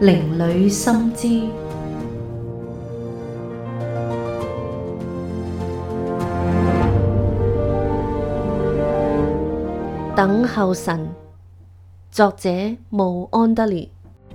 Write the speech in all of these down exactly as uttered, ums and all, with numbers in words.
靈裡心知，等候神。作者慕安德烈。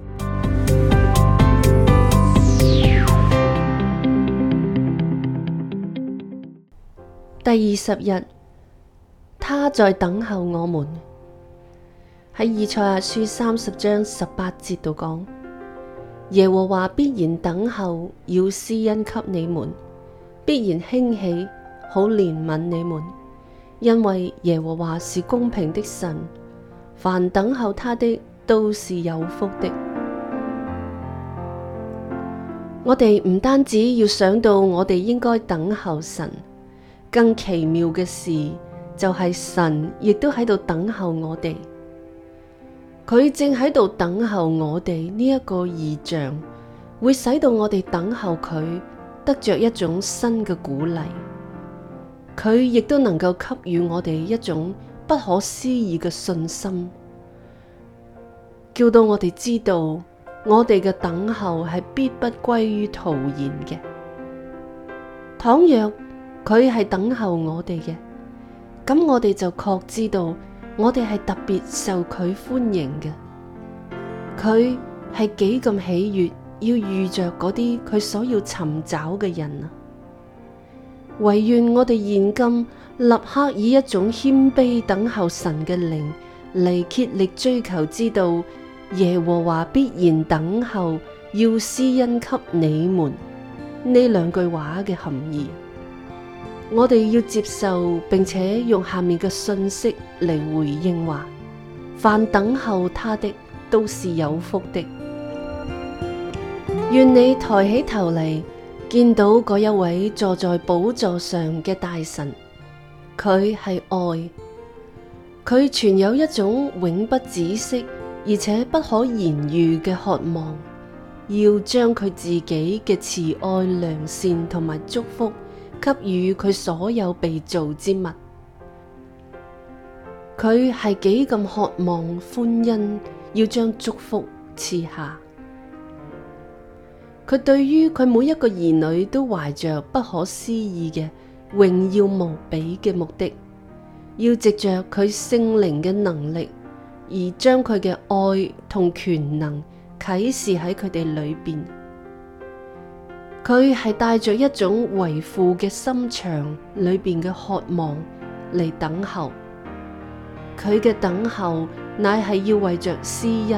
第二十日，他在等候我們。喺以賽亞書三十章十八節度講，耶和華必然等候，要施恩給你們，必然興起，好憐憫你們，因為耶和華是公平的神，凡等候他的都是有福的。我哋唔單止要想到我哋應該等候神，更奇妙嘅事就係神亦都喺度等候我哋。佢正喺度等候我哋呢一個異象，會使到我哋等候佢得着一種新嘅鼓勵。佢亦都能夠給予我哋一種不可思議嘅信心，叫到我哋知道我哋嘅等候係必不歸於徒然嘅。倘若佢係等候我哋嘅，咁我哋就確知道我哋係特別受佢歡迎嘅。佢係幾咁喜悅要遇着嗰啲佢所要尋找嘅人啊！唯願我哋現今立刻以一種謙卑等候神嘅靈嚟竭力追求，知道耶和華必然等候，要施恩給你們呢兩句話嘅含義。我哋要接受並且用下面嘅信息嚟回應話：凡等候他的都是有福的。願你抬起頭嚟，見到嗰一位坐在寶座上嘅大神，佢係愛，佢存有一種永不止息而且不可言喻嘅渴望，要將佢自己嘅慈愛、良善同埋祝福給予佢所有被造之物。佢係幾咁渴望歡欣，要將祝福賜下。佢對於佢每一個兒女都懷着不可思議嘅榮耀無比嘅目的，要藉着佢聖靈嘅能力，而將佢嘅愛同權能啟示喺佢哋裏邊。佢係帶着一種為父嘅心腸裏邊嘅渴望嚟等候，佢嘅等候乃係要為着施恩。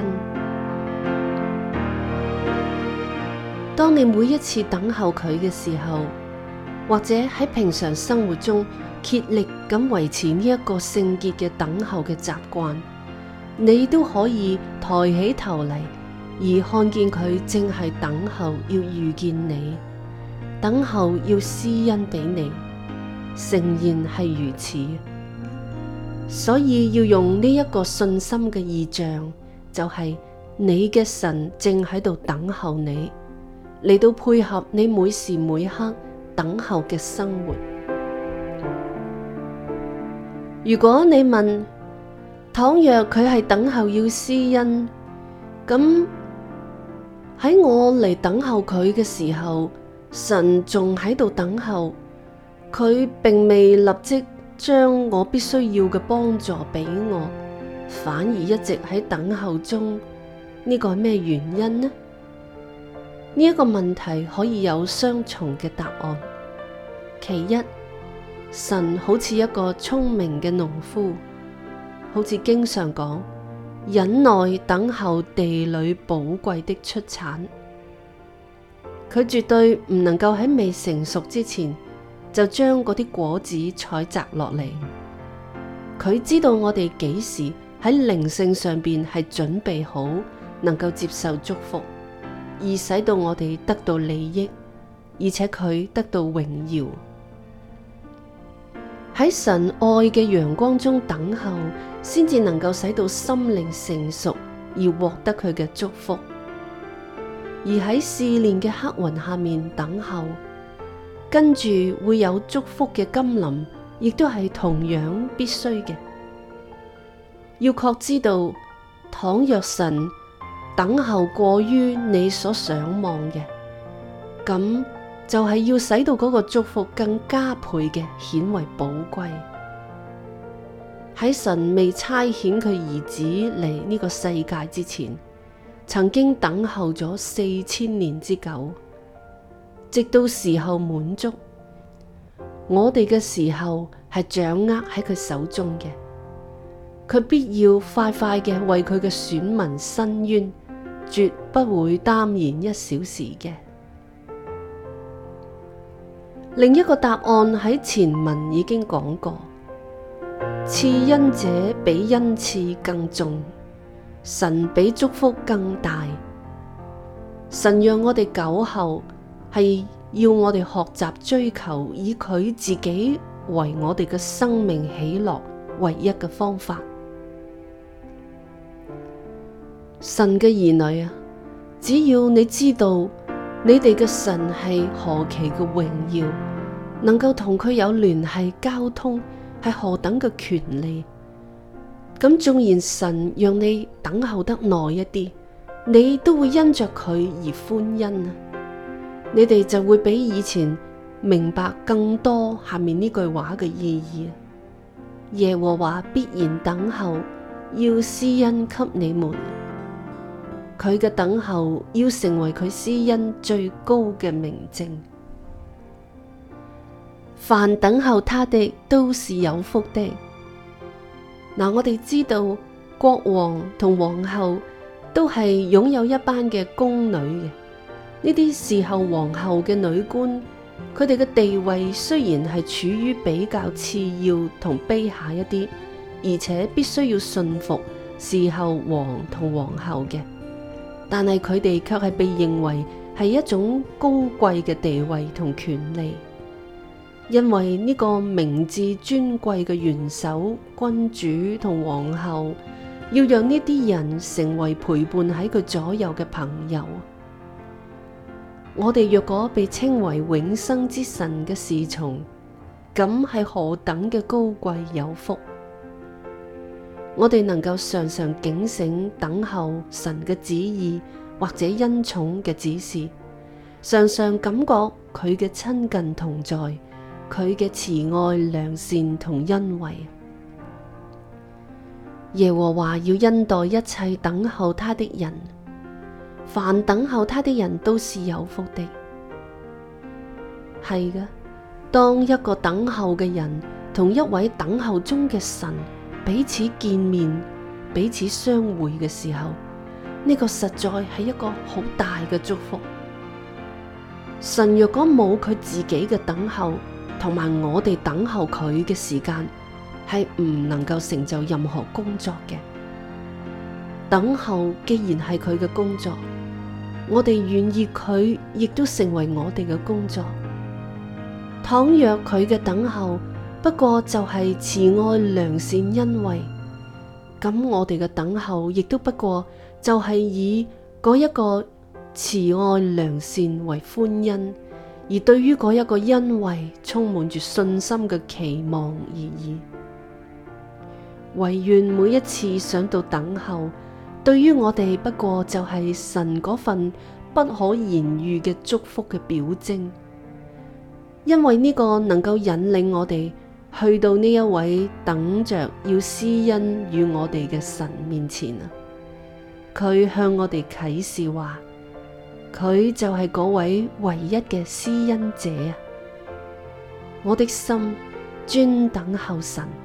當你每一次等候佢嘅時候，或者喺平常生活中竭力咁維持呢一個聖潔嘅等候嘅習慣，你都可以抬起頭嚟，而看見佢正係等候要遇見你，等候要施恩俾你，誠然係如此。所以要用呢一個信心嘅異象，就係你嘅神正喺度等候你，嚟到配合你每時每刻等候嘅生活。如果你問，倘若佢係等候要施恩，咁喺我嚟等候佢嘅時候，神仲喺度等候，佢並未立即將我必須要嘅幫助俾我，反而一直喺等候中，呢個係咩原因呢？呢一個問題可以有雙重嘅答案。其一，神好似一個聰明嘅農夫，好似經常講，忍耐等候地裏寶貴的出產。佢絕對唔能夠喺未成熟之前就將嗰啲果子採摘落嚟。佢知道我哋幾時喺靈性上邊係準備好，能夠接受祝福，而使到我哋得到利益，而且佢得到榮耀。喺神愛嘅陽光中等候，先至能夠使到心靈成熟，而獲得佢嘅祝福。而喺試煉嘅黑雲下面等候，跟住會有祝福嘅甘霖，亦都係同樣必須嘅。要確知道，倘若神等候過於你所想望嘅，咁就係要使到嗰個祝福更加倍嘅顯為寶貴。喺神未差遣佢兒子嚟呢個世界之前，曾經等候咗四千年之久，直到時候滿足。我哋嘅時候係掌握喺佢手中嘅，佢必要快快嘅為佢嘅選民伸冤，絕不會耽延一小時嘅。另一個答案喺前文已經講過，賜恩者比恩賜更重，神比祝福更大。神讓我哋久候，係要我哋學習追求以佢自己為我哋嘅生命喜樂唯一嘅方法。神嘅兒女啊，只要你知道你哋嘅神係何其嘅榮耀，能夠同佢有聯繫交通，係何等嘅權利，咁縱然神讓你等候得耐一啲，你都會因着佢而歡欣啊！你哋就會比以前明白更多下面呢句話嘅意義。耶和華必然等候，要施恩給你們。佢嘅等候要成為佢施恩最高嘅明證。凡等候他的都是有福的。嗱，我哋知道國王同皇后都係擁有一班嘅宮女嘅。呢啲侍候皇后嘅女官，佢哋嘅地位雖然係處於比較次要同卑下一啲，而且必須要順服侍候王同皇后嘅，但係佢哋卻係被認為係一種高貴嘅地位同權利，因為呢個名至尊貴嘅元首、君主同皇后，要讓呢啲人成為陪伴喺佢左右嘅朋友。我哋若果被稱為永生之神嘅侍從，咁係何等嘅高貴有福！我哋能夠常常警醒等候神嘅旨意或者恩寵嘅指示，常常感覺佢嘅親近同在，佢嘅慈愛良善同恩惠。耶和華要恩待一切等候他的人。凡等候他的人都是有福的。係嘅，當一個等候嘅人同一位等候中嘅神彼此見面、彼此相會嘅時候，呢個實在係一個好大嘅祝福。神若果冇佢自己嘅等候，同埋我哋等候佢嘅時間，係唔能夠成就任何工作嘅。等候既然係佢嘅工作，我哋願意佢亦都成為我哋嘅工作。倘若佢嘅等候不過就係慈愛良善恩惠，咁我哋嘅等候亦都不過就係以嗰一個慈愛良善為歡欣，而對於嗰一個恩惠充滿住信心嘅期望而已。唯願每一次想到等候，對於我哋不過就係神嗰份不可言喻嘅祝福嘅表徵，因為呢個能夠引領我哋去到呢一位等着要施恩與我哋嘅神面前啊！佢向我哋啟示話，佢就係嗰位唯一嘅施恩者啊！我的心專等候神。